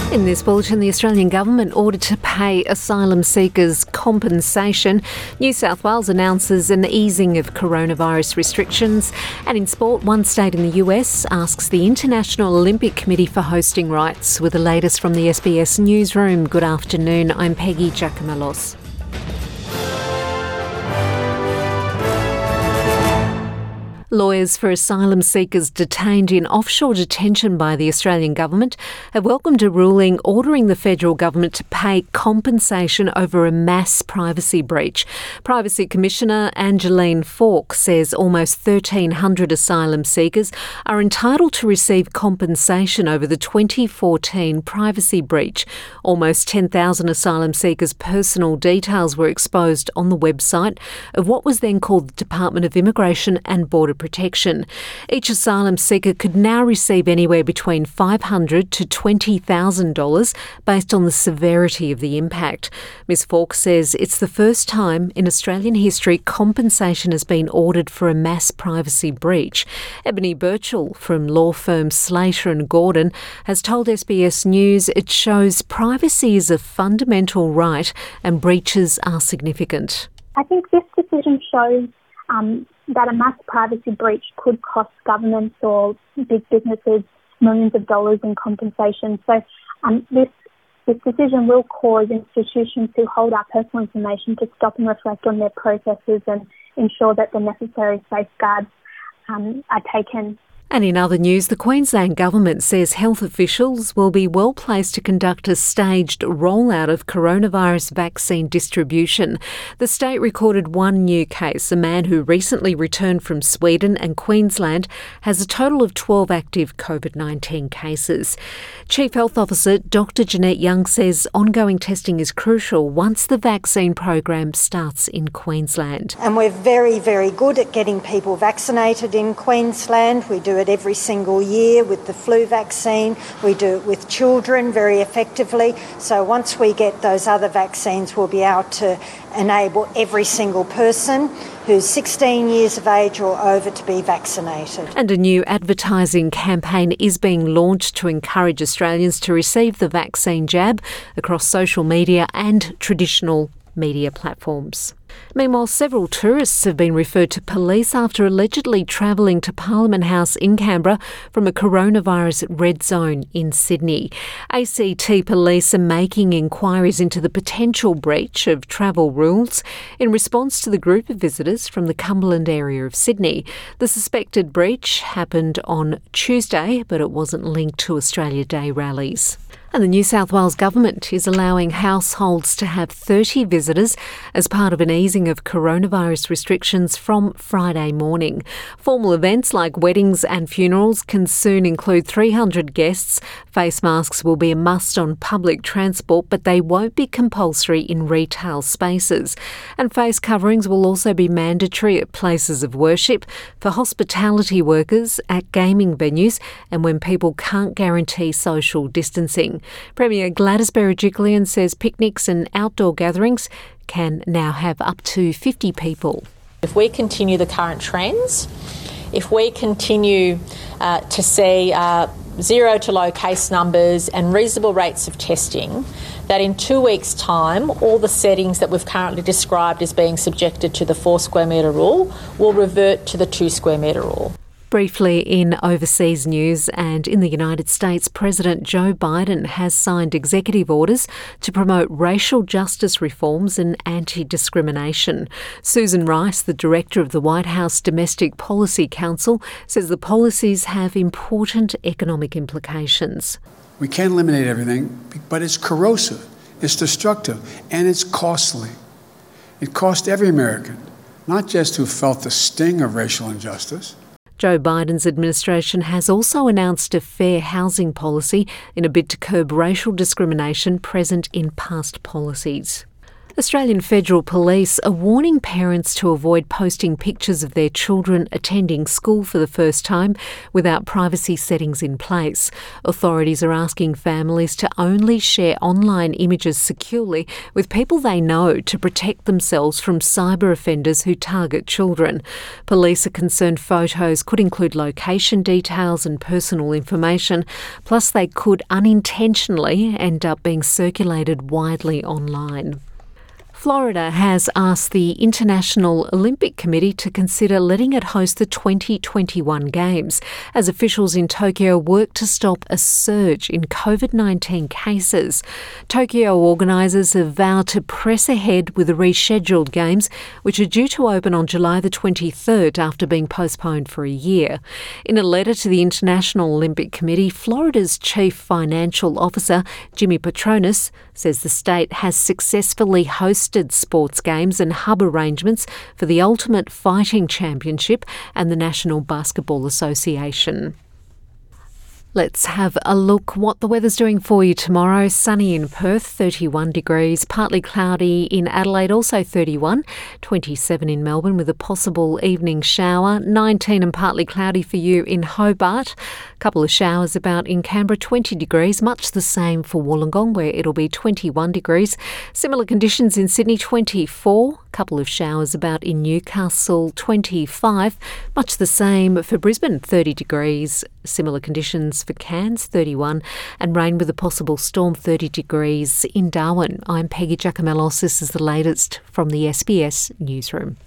In this bulletin, the Australian government ordered to pay asylum seekers compensation. New South Wales announces an easing of coronavirus restrictions. And in sport, one state in the US asks the International Olympic Committee for hosting rights. With the latest from the SBS Newsroom, good afternoon. I'm Peggy Giacomelos. Lawyers for asylum seekers detained in offshore detention by the Australian government have welcomed a ruling ordering the federal government to pay compensation over a mass privacy breach. Privacy Commissioner Angeline Faulk says almost 1,300 asylum seekers are entitled to receive compensation over the 2014 privacy breach. Almost 10,000 asylum seekers' personal details were exposed on the website of what was then called the Department of Immigration and Border Protection. Each asylum seeker could now receive anywhere between $500 to $20,000 based on the severity of the impact. Ms Faulk says it's the first time in Australian history compensation has been ordered for a mass privacy breach. Ebony Birchall from law firm Slater and Gordon has told SBS News it shows privacy is a fundamental right and breaches are significant. I think this decision shows that a mass privacy breach could cost governments or big businesses millions of dollars in compensation. So this decision will cause institutions who hold our personal information to stop and reflect on their processes and ensure that the necessary safeguards are taken. And in other news, the Queensland Government says health officials will be well placed to conduct a staged rollout of coronavirus vaccine distribution. The state recorded one new case. A man who recently returned from Sweden and Queensland has a total of 12 active COVID-19 cases. Chief Health Officer Dr Jeanette Young says ongoing testing is crucial once the vaccine program starts in Queensland. And we're very, very good at getting people vaccinated in Queensland. We do it every single year with the flu vaccine. We do it with children very effectively. So once we get those other vaccines, we'll be able to enable every single person who's 16 years of age or over to be vaccinated. And a new advertising campaign is being launched to encourage Australians to receive the vaccine jab across social media and traditional media platforms. Meanwhile, several tourists have been referred to police after allegedly travelling to Parliament House in Canberra from a coronavirus red zone in Sydney. ACT police are making inquiries into the potential breach of travel rules in response to the group of visitors from the Cumberland area of Sydney. The suspected breach happened on Tuesday, but it wasn't linked to Australia Day rallies. And the New South Wales Government is allowing households to have 30 visitors as part of an easing of coronavirus restrictions from Friday morning. Formal events like weddings and funerals can soon include 300 guests. Face masks will be a must on public transport, but they won't be compulsory in retail spaces. And face coverings will also be mandatory at places of worship, for hospitality workers, at gaming venues, and when people can't guarantee social distancing. Premier Gladys Berejiklian says picnics and outdoor gatherings can now have up to 50 people. If we continue the current trends, if we continue to see zero to low case numbers and reasonable rates of testing, that in 2 weeks' time, all the settings that we've currently described as being subjected to the 4 square metre rule will revert to the 2 square metre rule. Briefly in overseas news, and in the United States, President Joe Biden has signed executive orders to promote racial justice reforms and anti-discrimination. Susan Rice, the director of the White House Domestic Policy Council, says the policies have important economic implications. We can't eliminate everything, but it's corrosive, it's destructive, and it's costly. It cost every American, not just who felt the sting of racial injustice. Joe Biden's administration has also announced a fair housing policy in a bid to curb racial discrimination present in past policies. Australian Federal Police are warning parents to avoid posting pictures of their children attending school for the first time without privacy settings in place. Authorities are asking families to only share online images securely with people they know to protect themselves from cyber offenders who target children. Police are concerned photos could include location details and personal information, plus they could unintentionally end up being circulated widely online. Florida has asked the International Olympic Committee to consider letting it host the 2021 Games as officials in Tokyo work to stop a surge in COVID-19 cases. Tokyo organisers have vowed to press ahead with the rescheduled Games, which are due to open on July the 23rd after being postponed for a year. In a letter to the International Olympic Committee, Florida's Chief Financial Officer, Jimmy Patronis, says the state has successfully hosted sports games and hub arrangements for the Ultimate Fighting Championship and the National Basketball Association. Let's have a look what the weather's doing for you tomorrow. Sunny in Perth, 31 degrees. Partly cloudy in Adelaide, also 31. 27 in Melbourne with a possible evening shower. 19 and partly cloudy for you in Hobart. A couple of showers about in Canberra, 20 degrees. Much the same for Wollongong, where it'll be 21 degrees. Similar conditions in Sydney, 24. Couple of showers about in Newcastle, 25. Much the same for Brisbane, 30 degrees. Similar conditions for Cairns, 31. And rain with a possible storm, 30 degrees in Darwin. I'm Peggy Giacomellos. This is the latest from the SBS Newsroom.